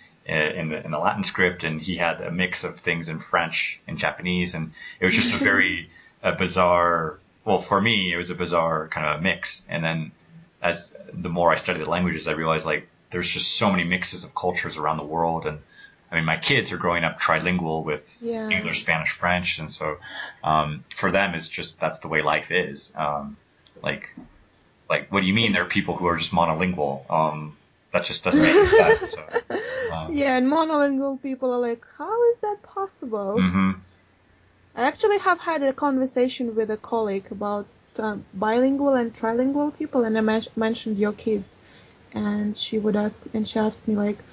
in the Latin script. And he had a mix of things in French and Japanese, and it was just a very bizarre. Well, for me, it was a bizarre kind of a mix. And then as the more I studied the languages, I realized like there's just so many mixes of cultures around the world. And I mean, my kids are growing up trilingual with English, Spanish, French. And so for them, it's just that's the way life is. Like, what do you mean there are people who are just monolingual? That just doesn't make any sense. So, yeah, and monolingual people are like, how is that possible? Mm-hmm. I actually have had a conversation with a colleague about bilingual and trilingual people, and I mentioned your kids, and she asked me like,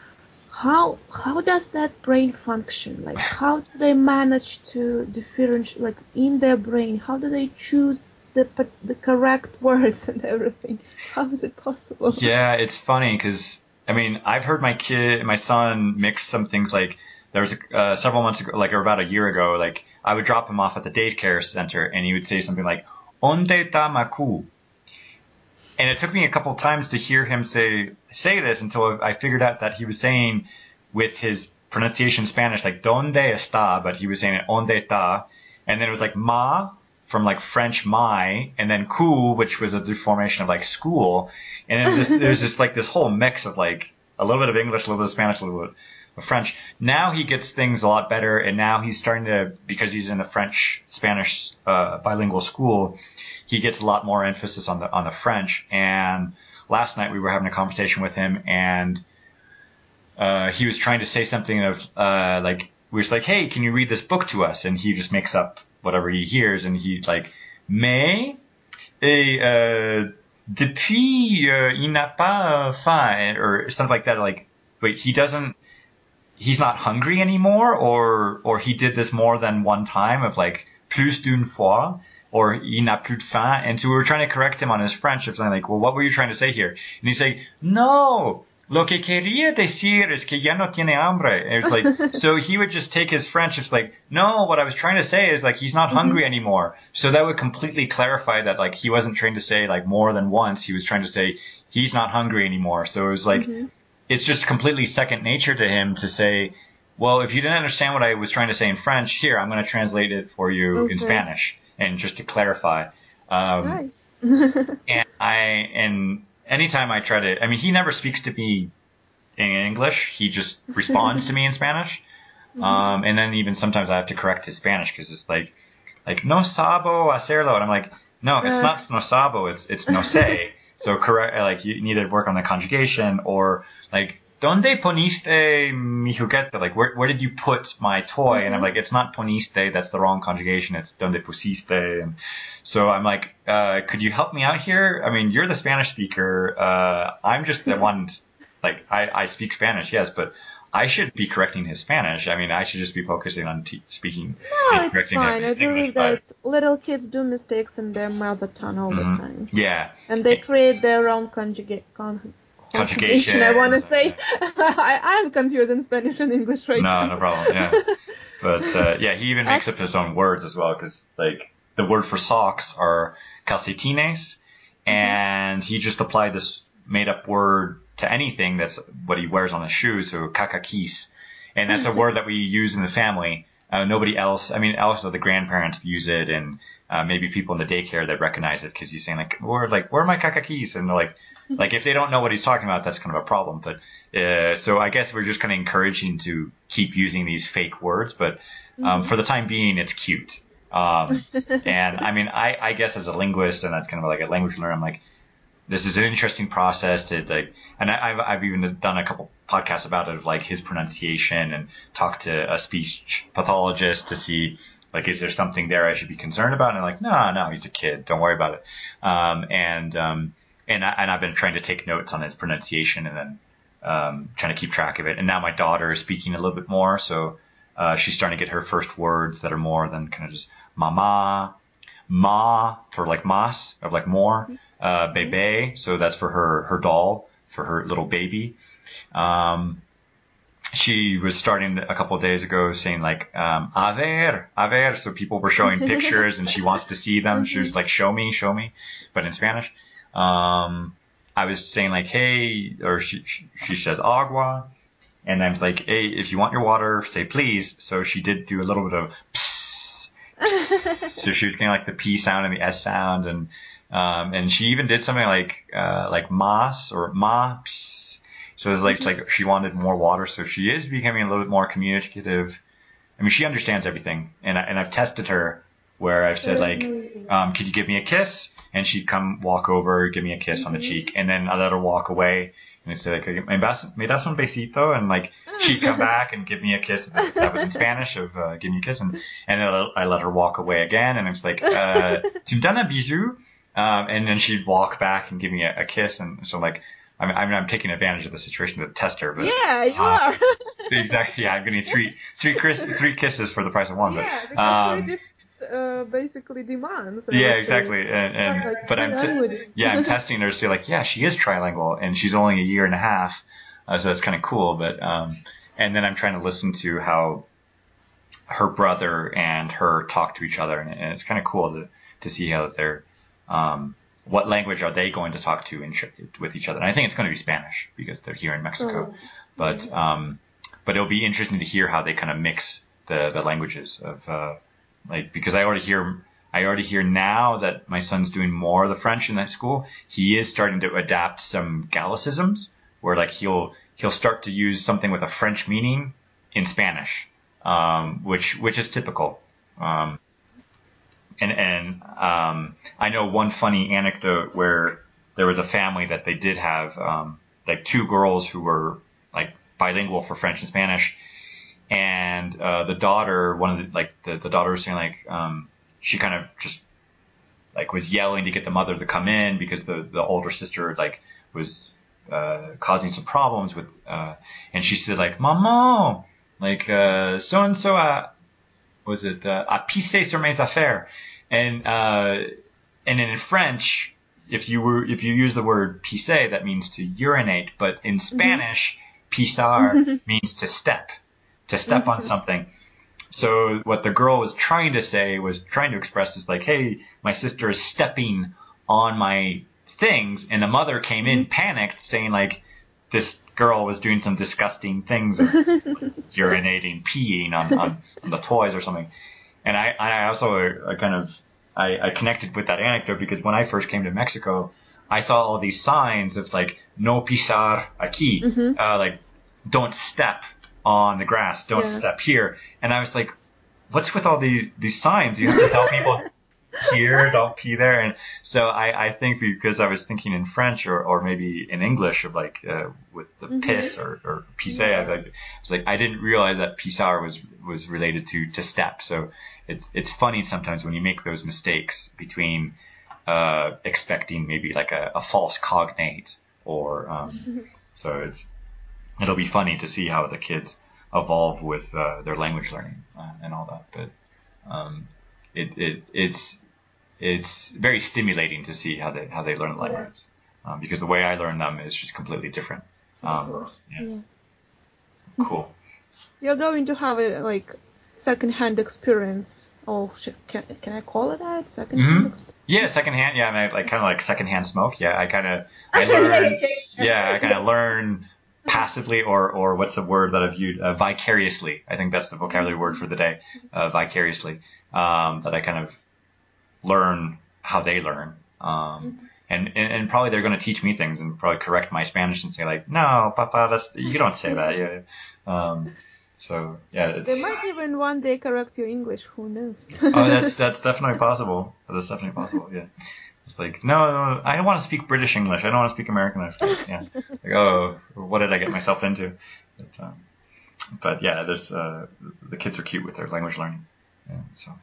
how does that brain function? Like, how do they manage to differentiate, like, in their brain? How do they choose the correct words and everything? How is it possible? Yeah, it's funny because I mean I've heard my son mix some things like there was several months ago, like or about a year ago, like I would drop him off at the daycare center and he would say something like "Onde ta maku?" And it took me a couple times to hear him say this until I figured out that he was saying with his pronunciation in Spanish like "Donde está?" but he was saying it "Onde ta?" And then it was like "ma" from like French "my," and then "ku," which was a deformation of like school. And then there's just like this whole mix of like a little bit of English, a little bit of Spanish, a little bit of French. Now he gets things a lot better, and now he's starting to, because he's in a French-Spanish bilingual school, he gets a lot more emphasis on the French. And last night we were having a conversation with him, and he was trying to say something of like we was like, "Hey, can you read this book to us?" And he just makes up whatever he hears, and he's like, "Mais depuis il n'a pas faim," or something like that. Like, wait, he's not hungry anymore, or he did this more than one time of like plus d'une fois, or il n'a plus de faim. And so we were trying to correct him on his French of something like, well, what were you trying to say here? And he's like, no, lo que quería decir es que ya no tiene hambre. And it's like, so he would just take his French. It's like, no, what I was trying to say is like, he's not hungry anymore. So that would completely clarify that like, he wasn't trying to say like more than once. He was trying to say he's not hungry anymore. So it was like, it's just completely second nature to him to say, well, if you didn't understand what I was trying to say in French, here, I'm going to translate it for you in Spanish. And just to clarify. Nice. And anytime I try to, I mean, he never speaks to me in English. He just responds to me in Spanish. And then even sometimes I have to correct his Spanish because it's like no sabo hacerlo. And I'm like, no, it's not no sabo. It's no sé. So correct, like you need to work on the conjugation, or like, ¿Dónde poniste mi juguete? Like, where did you put my toy? And I'm like, it's not poniste. That's the wrong conjugation. It's ¿Dónde pusiste? And so I'm like, could you help me out here? I mean, you're the Spanish speaker. I'm just the one, like, I speak Spanish, yes, but I should be correcting his Spanish. I mean, I should just be focusing on speaking. No, it's fine. I believe that little kids do mistakes in their mother tongue all the time. Yeah. And they create their own conjugation. I want to say. Yeah. I'm confused in Spanish and English right now. No problem. Yeah. But yeah, he even makes up his own words as well, because like the word for socks are calcetines, and he just applied this made up word to anything that's what he wears on his shoes, so kakakis. And that's a word that we use in the family. Nobody else, I mean, also the grandparents use it, and maybe people in the daycare that recognize it because he's saying like, where are my kakakis? And they're like if they don't know what he's talking about, that's kind of a problem. But so I guess we're just kind of encouraging to keep using these fake words, but for the time being, it's cute. And I mean, I guess as a linguist, and that's kind of like a language learner, I'm like, this is an interesting process to like, and I've even done a couple podcasts about it, of like his pronunciation, and talked to a speech pathologist to see like, is there something there I should be concerned about? And I'm like, no, he's a kid, don't worry about it. And I've been trying to take notes on his pronunciation, and then trying to keep track of it. And now my daughter is speaking a little bit more, so she's starting to get her first words that are more than kind of just mama, ma for like mas, of like more. bebe, so that's for her doll, for her little baby. She was starting a couple of days ago saying like a ver, so people were showing pictures and she wants to see them. She was like show me, but in Spanish. I was saying like hey, or she says agua, and I'm like hey, if you want your water, say please. So she did do a little bit of psst, psst. So she was getting like the P sound and the S sound, and she even did something like mas or ma. Psst. So it's like she wanted more water, so she is becoming a little bit more communicative. I mean, she understands everything, and I've tested her where I've said like, could you give me a kiss? And she'd come walk over, give me a kiss on the cheek, and then I let her walk away, and I'd say like, me das un besito, and like she'd come back and give me a kiss. That was in Spanish of give me a kiss, and then I let her walk away again, and I was like, tu me donnes un bisou, and then she'd walk back and give me a kiss, and so like. I'm taking advantage of the situation to test her, but yeah, you are. Exactly. Yeah, I'm getting three kisses for the price of one. Yeah, because three different basically demands. Yeah, exactly. And like but I'm testing her to say like, yeah, she is trilingual, and she's only a year and a half, so that's kind of cool. But and then I'm trying to listen to how her brother and her talk to each other, and it's kind of cool to see how they're. What language are they going to talk to with each other? And I think it's going to be Spanish because they're here in Mexico. But it'll be interesting to hear how they kind of mix the languages of like because I already hear now that my son's doing more of the French in that school. He is starting to adapt some Gallicisms where like he'll start to use something with a French meaning in Spanish, which is typical. And I know one funny anecdote where there was a family that they did have like two girls who were like bilingual for French and Spanish, and the daughter, the daughter was saying like she kind of just like was yelling to get the mother to come in because the older sister like was causing some problems with and she said like maman like so and so was it a pisser sur mes affaires. And then in French, if you use the word pisser, that means to urinate. But in Spanish, pisar means to step on something. So what the girl was trying to express is like, hey, my sister is stepping on my things, and the mother came in panicked, saying like, this girl was doing some disgusting things, of urinating, peeing on the toys or something. And I also I connected with that anecdote because when I first came to Mexico, I saw all these signs of like no pisar aquí, like don't step on the grass, don't step here. And I was like, what's with all these signs? You have to tell people here, don't pee there. And so I think because I was thinking in French or maybe in English of like with the piss or pisse, I was like I didn't realize that pisar was related to step. So it's funny sometimes when you make those mistakes between expecting maybe like a false cognate or so it'll be funny to see how the kids evolve with their language learning and all that. But it's very stimulating to see how they learn the language because the way I learn them is just completely different. Of course. Yeah. Cool. You're going to have a like second-hand experience. Oh, can I call it that? Second-hand experience? Yeah, secondhand. Yeah, I mean, like kind of like secondhand smoke. Yeah, I learn. Yeah, I kind of learn passively or what's the word that I've used? Vicariously. I think that's the vocabulary word for the day. Vicariously. That I kind of learn how they learn. And probably they're going to teach me things and probably correct my Spanish and say like, no, Papa, you don't say that. Yeah. So yeah, they might even one day correct your English. Who knows? that's definitely possible. That's definitely possible. Yeah. It's like, no, I don't want to speak British English. I don't want to speak American English. Yeah. Like, oh, what did I get myself into? But yeah, there's the kids are cute with their language learning. Yeah,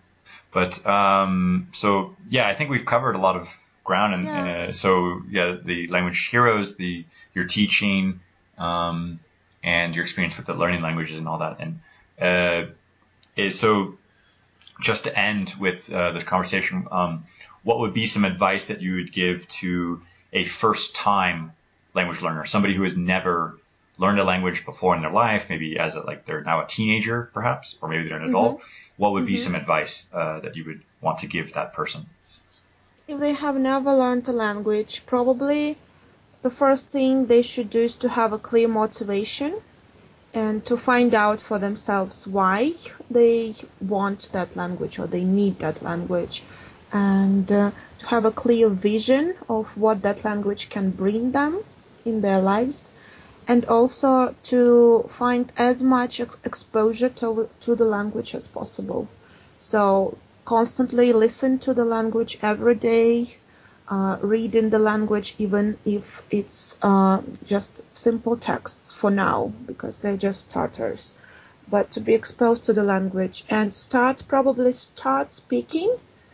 so yeah, I think we've covered a lot of ground, and so yeah, the language heroes, your teaching, and your experience with the learning languages and all that, and so just to end with this conversation, what would be some advice that you would give to a first-time language learner, somebody who has never learned a language before in their life, maybe as they're now a teenager, perhaps, or maybe they're an adult? What would be some advice that you would want to give that person? If they have never learned a language, probably the first thing they should do is to have a clear motivation and to find out for themselves why they want that language or they need that language, and to have a clear vision of what that language can bring them in their lives, and also to find as much exposure to the language as possible. So constantly listen to the language every day, read in the language even if it's just simple texts for now, because they're just starters. But to be exposed to the language and probably start speaking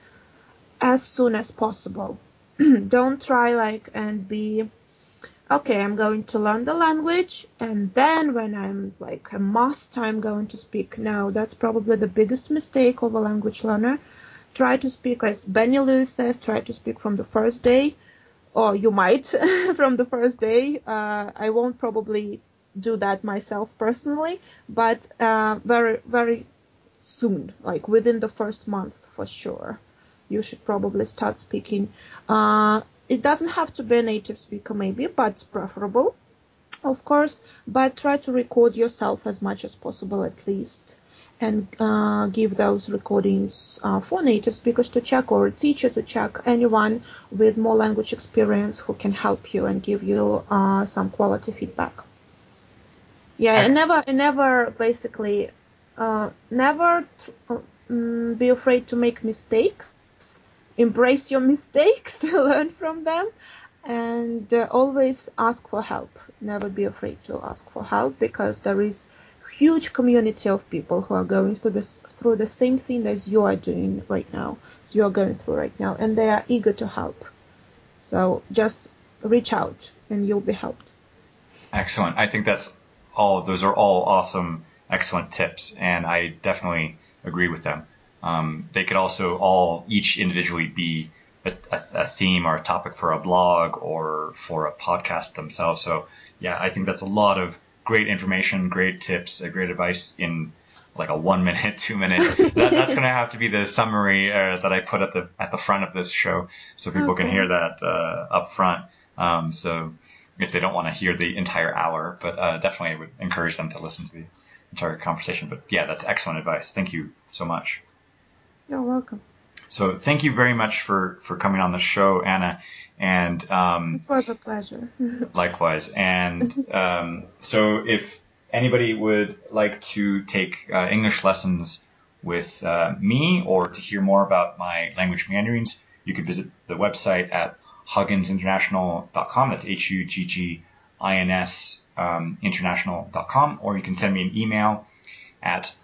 as soon as possible. Don't try and be, okay, I'm going to learn the language, and then when I'm a must, I'm going to speak. No, that's probably the biggest mistake of a language learner. Try to speak, as Benny Lewis says, try to speak from the first day, or you might from the first day. I won't probably do that myself personally, but very, very soon, within the first month for sure, you should probably start speaking. It doesn't have to be a native speaker maybe, but it's preferable, of course. But try to record yourself as much as possible at least, and give those recordings for native speakers to check, or a teacher to check, anyone with more language experience who can help you and give you some quality feedback. Yeah, and never basically, never be afraid to make mistakes. Embrace your mistakes, learn from them, and always ask for help. Never be afraid to ask for help, because there is huge community of people who are going through the same thing as you are doing right now, as you are going through right now, and they are eager to help. So just reach out and you'll be helped. Excellent. I think those are all awesome, excellent tips, and I definitely agree with them. They could also each individually be a theme or a topic for a blog or for a podcast themselves. So yeah, I think that's a lot of great information, great tips, great advice in a 1 minute, 2 minutes. That's going to have to be the summary that I put at the front of this show, so people can hear that up front. So if they don't want to hear the entire hour, but definitely I would encourage them to listen to the entire conversation. But yeah, that's excellent advice. Thank you so much. You're welcome. So thank you very much for coming on the show, Anna. And it was a pleasure. Likewise. And so if anybody would like to take English lessons with me, or to hear more about my language meanderings, you can visit the website at hugginsinternational.com. That's HUGGINS international.com, or you can send me an email at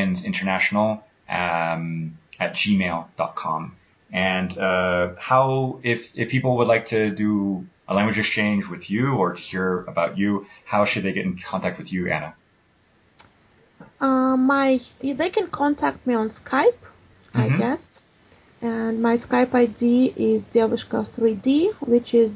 hugginsinternational@gmail.com. And if people would like to do a language exchange with you or to hear about you, how should they get in contact with you, Anna? They can contact me on Skype, I guess. And my Skype ID is Devushka3D, which is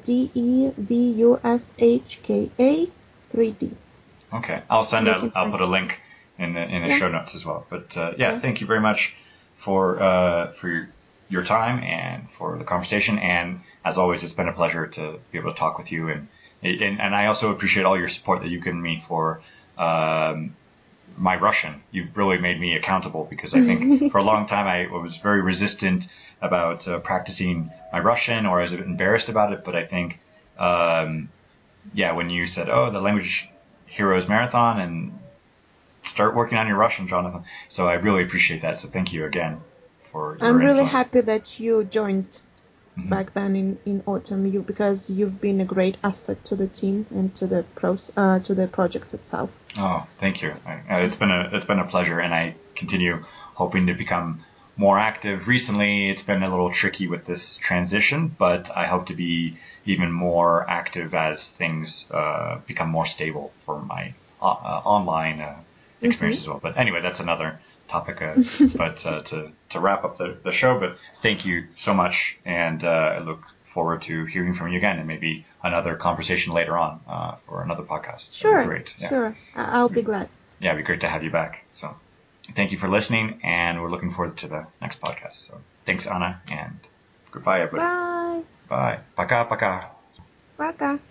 DEVUSHKA 3D. Okay, I'll put a link in the show notes as well. But thank you very much for your time and for the conversation. And as always, it's been a pleasure to be able to talk with you. And I also appreciate all your support that you've given me for my Russian. You've really made me accountable, because I think for a long time I was very resistant about practicing my Russian, or I was a bit embarrassed about it. But I think, when you said, the Language Heroes Marathon, and start working on your Russian, Jonathan. So I really appreciate that. So thank you again for your I'm really influence. happy that you joined back then in autumn, because you've been a great asset to the team and to the project itself. Oh, thank you. It's been a pleasure, and I continue hoping to become more active. Recently, it's been a little tricky with this transition, but I hope to be even more active as things become more stable for my online experience as well. But anyway, that's another topic. But to wrap up the show, but thank you so much, and I look forward to hearing from you again, and maybe another conversation later on for another podcast. Sure. That'd be great. Yeah. Sure. I'll be glad. Yeah, it'd be great to have you back. So thank you for listening, and we're looking forward to the next podcast. So thanks, Anna, and goodbye, everybody. Bye. Bye. Пока-пока. Пока.